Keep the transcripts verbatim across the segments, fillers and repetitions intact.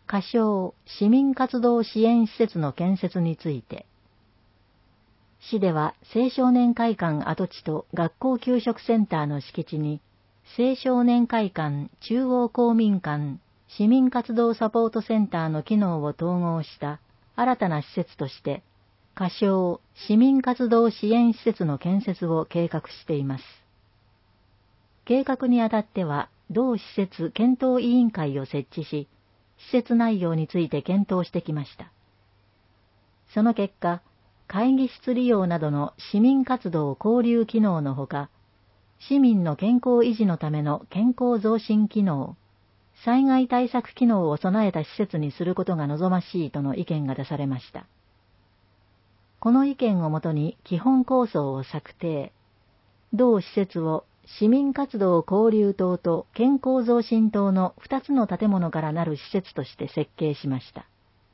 仮称市民活動支援施設の建設について、市では青少年会館跡地と学校給食センターの敷地に、青少年会館中央公民館市民活動サポートセンターの機能を統合した新たな施設として、仮称市民活動支援施設の建設を計画しています。計画にあたっては、同施設検討委員会を設置し、施設内容について検討してきました。その結果、会議室利用などの市民活動交流機能のほか、市民の健康維持のための健康増進機能、災害対策機能を備えた施設にすることが望ましいとの意見が出されました。この意見をもとに基本構想を策定、同施設を市民活動交流棟と健康増進棟のふたつの建物からなる施設として設計しました。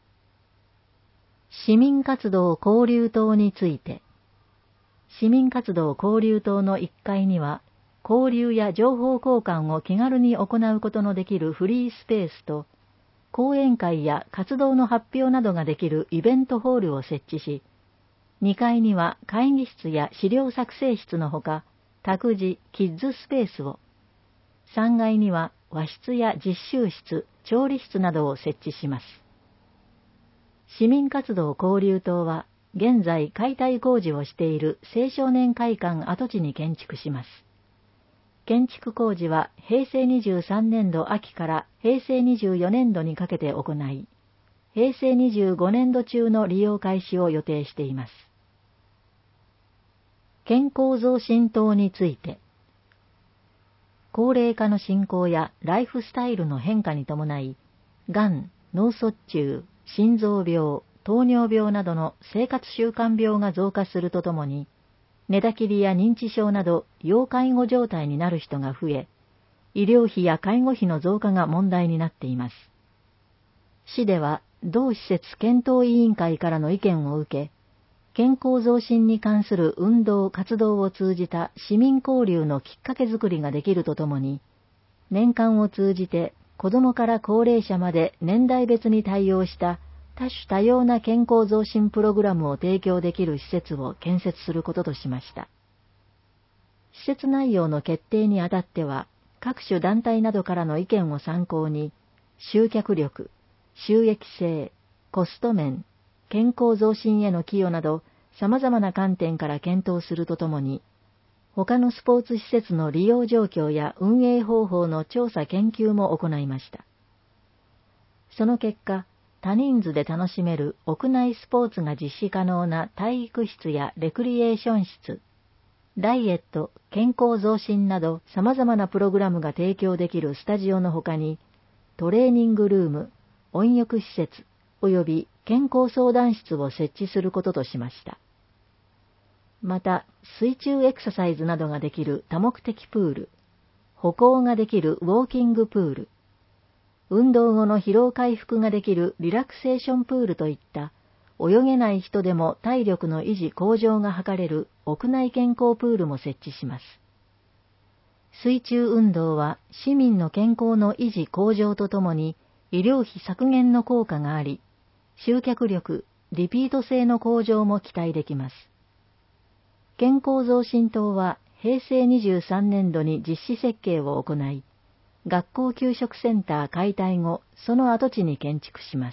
市民活動交流棟について、市民活動交流棟のいっかいには、交流や情報交換を気軽に行うことのできるフリースペースと、講演会や活動の発表などができるイベントホールを設置し、にかいには会議室や資料作成室のほか、託児・キッズスペースを、さんがいには和室や実習室、調理室などを設置します。市民活動交流棟は、現在解体工事をしている青少年会館跡地に建築します。建築工事はへいせいにじゅうさんねんど秋からへいせいにじゅうよねんどにかけて行い、へいせいにじゅうごねんど中の利用開始を予定しています。健康増進棟について、高齢化の進行やライフスタイルの変化に伴い、がん、脳卒中、心臓病、糖尿病などの生活習慣病が増加するとともに、寝たきりや認知症など要介護状態になる人が増え、医療費や介護費の増加が問題になっています。市では、同施設検討委員会からの意見を受け、健康増進に関する運動・活動を通じた市民交流のきっかけづくりができるとともに、年間を通じて子どもから高齢者まで年代別に対応した多種多様な健康増進プログラムを提供できる施設を建設することとしました。施設内容の決定にあたっては、各種団体などからの意見を参考に、集客力、収益性、コスト面、健康増進への寄与など、様々な観点から検討するとともに、他のスポーツ施設の利用状況や運営方法の調査研究も行いました。その結果、多人数で楽しめる屋内スポーツが実施可能な体育室やレクリエーション室、ダイエット、健康増進など様々なプログラムが提供できるスタジオの他に、トレーニングルーム、温浴施設、及び健康相談室を設置することとしました。また、水中エクササイズなどができる多目的プール、歩行ができるウォーキングプール、運動後の疲労回復ができるリラクセーションプールといった泳げない人でも体力の維持向上が図れる屋内健康プールも設置します。水中運動は市民の健康の維持向上とともに医療費削減の効果があり、集客力、リピート性の向上も期待できます。健康増進棟はへいせいにじゅうさんねんどに実施設計を行い、学校給食センター解体後、その跡地に建築します。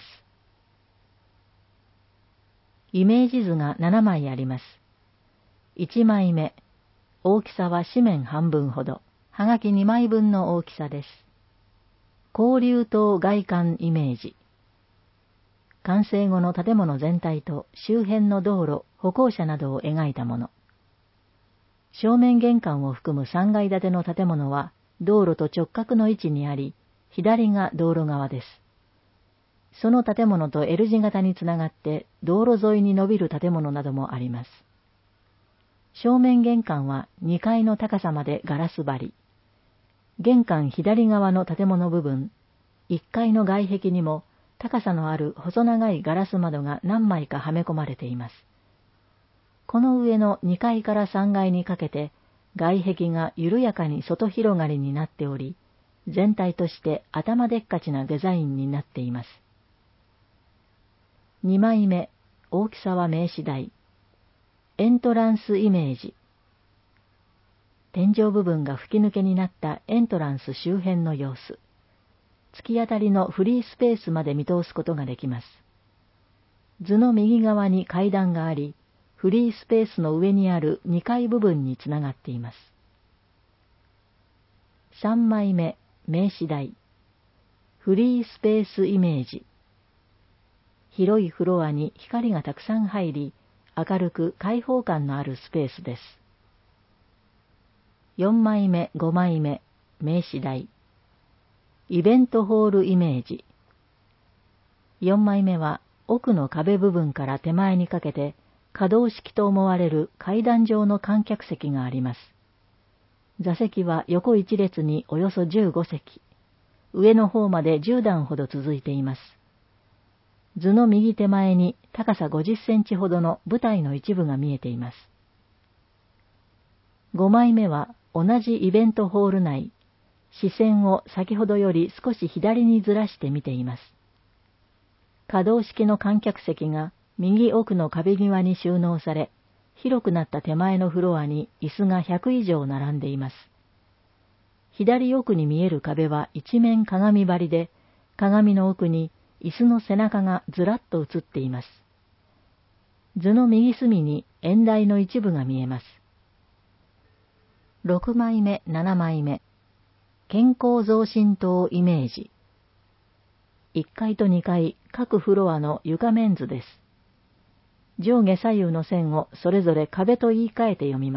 イメージ図がななまいあります。いちまいめ、大きさは紙面半分ほど、はがきにまいぶんの大きさです。交流棟外観イメージ。完成後の建物全体と周辺の道路、歩行者などを描いたもの。正面玄関を含むさんがい建ての建物は、道路と直角の位置にあり、左が道路側です。その建物と L 字型につながって道路沿いに伸びる建物などもあります。正面玄関はにかいの高さまでガラス張り。玄関左側の建物部分、いっかいの外壁にも高さのある細長いガラス窓が何枚かはめ込まれています。この上のにかいからさんがいにかけて、外壁が緩やかに外広がりになっており、全体として頭でっかちなデザインになっています。 にまいめ、大きさは名詞大。エントランスイメージ。天井部分が吹き抜けになったエントランス周辺の様子。突き当たりのフリースペースまで見通すことができます。図の右側に階段があり、フリースペースの上にあるにかい部分につながっています。さんまいめ、名詞大。フリースペースイメージ。広いフロアに光がたくさん入り、明るく開放感のあるスペースです。よんまいめ、ごまいめ、名詞大。イベントホールイメージ。よんまいめは奥の壁部分から手前にかけて可動式と思われる階段状の観客席があります。座席は横一列におよそじゅうごせき、上の方までじゅうだんほど続いています。図の右手前に高さごじゅっセンチほどの舞台の一部が見えています。ごまいめは同じイベントホール内、視線を先ほどより少し左にずらして見ています。可動式の観客席が右奥の壁際に収納され、広くなった手前のフロアに椅子がひゃくいじょう並んでいます。左奥に見える壁は一面鏡張りで、鏡の奥に椅子の背中がずらっと映っています。図の右隅に演台の一部が見えます。ろくまいめ、ななまいめ、健康増進灯イメージ。いっかいとにかい各フロアの床面図です。上下左右の線をそれぞれ壁と言い換えて読みます。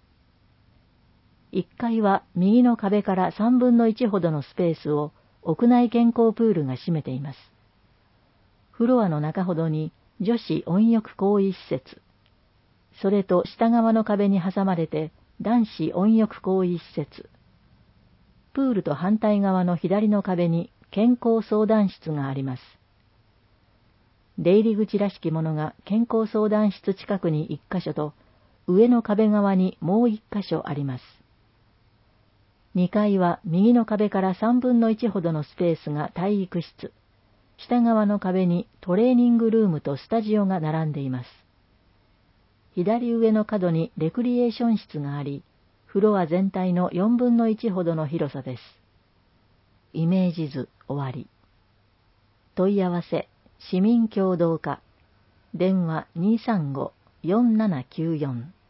いっかいは右の壁からさんぶんのいちほどのスペースを屋内健康プールが占めています。フロアの中ほどに女子温浴更衣施設、それと下側の壁に挟まれて男子温浴更衣施設、プールと反対側の左の壁に健康相談室があります。出入り口らしきものが健康相談室近くにいっかしょと、上の壁側にもういっかしょあります。にかいは右の壁からさんぶんのいちほどのスペースが体育室、下側の壁にトレーニングルームとスタジオが並んでいます。左上の角にレクリエーション室があり、フロア全体のよんぶんのいちほどの広さです。イメージ図終わり。問い合わせ市民協働課、電話 にーさんご よんななきゅうよん